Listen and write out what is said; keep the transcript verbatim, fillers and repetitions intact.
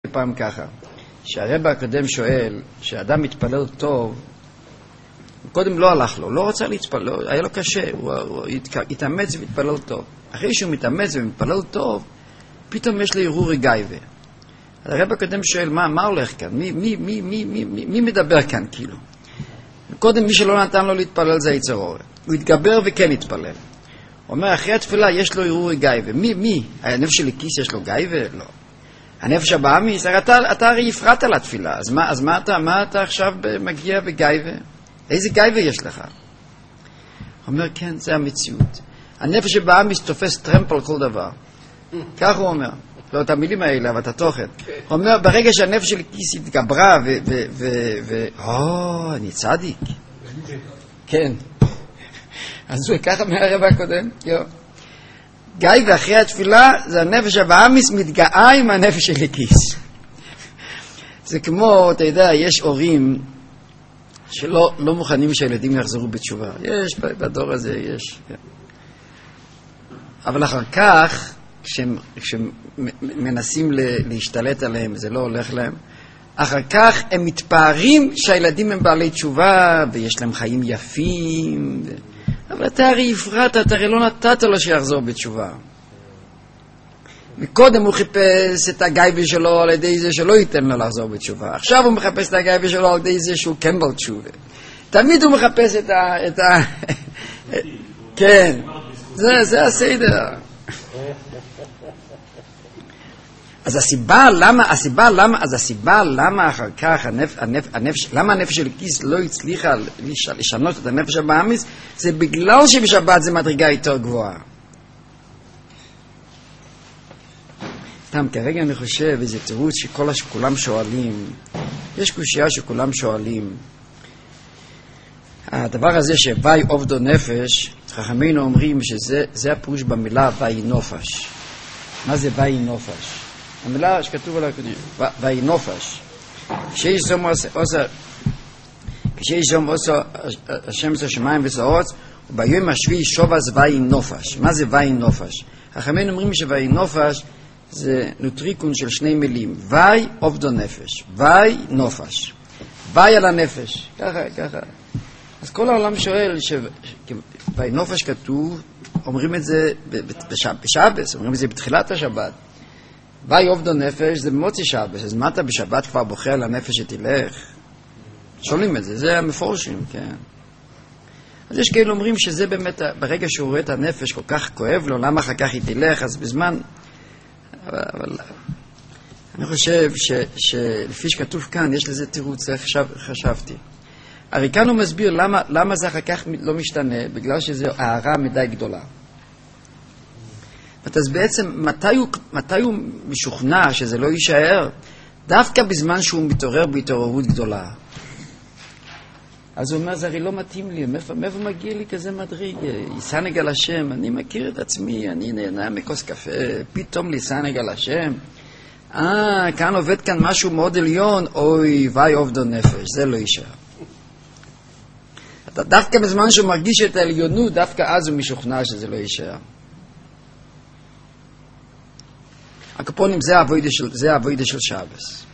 פעם ככה, שהרבא הקודם שואל שאדם מתפלל טוב, קודם לא הלך לו, לא רצה להתפלל, היה לו קשה, הוא, הוא התאמץ ומתפלל טוב. אחרי שהוא מתאמץ ומתפלל טוב, פתאום יש לו הרהורי גייבה. הרבא הקודם שואל, מה, מה הולך כאן? מי, מי, מי, מי, מי, מי, מי מדבר כאן כאילו? קודם מי שלא נתן לו להתפלל זה יצר אור. הוא התגבר וכן התפלל. הוא אומר, אחרי התפילה יש לו הרהורי גייבה. מי, מי? הנפש שלי כיס יש לו גייבה? לא. הנפש הבאמיס, אתה, אתה הרי הפרעת על התפילה, אז מה, אז מה אתה, מה אתה עכשיו מגיע בגייבה? איזה גייבה יש לך? הוא אומר, כן, זה המציאות. הנפש הבאמיס תופס טרמפ על כל דבר. כך הוא אומר. לא את המילים האלה, אבל את התוכן. הוא אומר, ברגע שהנפש שלי כיס התגברה, ו... ו... ו... ו... או, אני צדיק. כן. אז זה ככה מהרבא הקודם. יו. גיא ואחרי התפילה זה הנפש הבאמיס מתגאה עם הנפש של הכיס. זה כמו, אתה יודע, יש הורים שלא לא מוכנים שהילדים יחזרו בתשובה. יש, בדור הזה יש. אבל אחר כך, כשהם, כשהם מנסים להשתלט עליהם, זה לא הולך להם, אחר כך הם מתפארים שהילדים הם בעלי תשובה ויש להם חיים יפים. אבל אתה הרי הפרעת, אתה הרי לא נתת לו שיחזור בתשובה. מקודם הוא חיפש את הגייבה שלו על ידי זה שלא ייתן לו לחזור בתשובה. עכשיו הוא מחפש את הגייבה שלו על ידי זה שהוא כן בעל תשובה. תמיד הוא מחפש את ה... את ה... כן, זה, זה הסדר. אז הסיבה למה, הסיבה למה, אז הסיבה למה אחר כך הנפ, הנפ, הנפש, למה הנפש של כיס לא הצליחה לשנות את הנפש הבאמיס, זה בגלל שבשבת זה מדרגה יותר גבוהה. סתם, כרגע אני חושב, איזה תירוץ שכולם שואלים, יש קושייה שכולם שואלים, הדבר הזה שווי עובדו נפש, חכמינו אומרים שזה זה הפירוש במילה וי נופש. מה זה וי נופש? המילה שכתוב על הקודש, וי נופש. כשיש זום עושה, כשיש זום עושה השם עושה שמיים וסעות, וביום השביעי שובס וי נופש. מה זה וי נופש? חכמינו אומרים שווי נופש זה נוטריקון של שני מילים, וי עובדו נפש, וי נופש. וי על הנפש, ככה, ככה. אז כל העולם שואל, וי נופש כתוב, אומרים את זה בשבת, אומרים את זה בתחילת השבת. וי עובדו נפש זה במוצאי שבת, אז מה אתה בשבת כבר בוחר לנפש שתלך? שואלים את זה, זה המפורשים, כן. אז יש כאלה אומרים שזה באמת, ברגע שהוא רואה את הנפש כל כך כואב לו, למה אחר כך היא תלך, אז בזמן... אבל, אבל אני חושב ש, שלפי שכתוב כאן, יש לזה תירוץ, זה חשב, חשבתי. הרי כאן הוא מסביר למה, למה זה אחר כך לא משתנה, בגלל שזו הערה מדי גדולה. אז בעצם, מתי הוא, מתי הוא משוכנע שזה לא יישאר? דווקא בזמן שהוא מתעורר בהתעוררות גדולה. אז הוא אומר, זה הרי לא מתאים לי, מאיפה, מאיפה מגיע לי כזה מדריג? יסנג על השם, אני מכיר את עצמי, אני נהנה מכוס קפה, פתאום ליסנג על השם. אה, כאן עובד כאן משהו מאוד עליון, אוי, וי עובדו נפש, זה לא יישאר. אתה דווקא בזמן שהוא מרגיש את העליונות, דווקא אז הוא משוכנע שזה לא יישאר. הקופונים זה הווידה של, זה הווידה של שבס.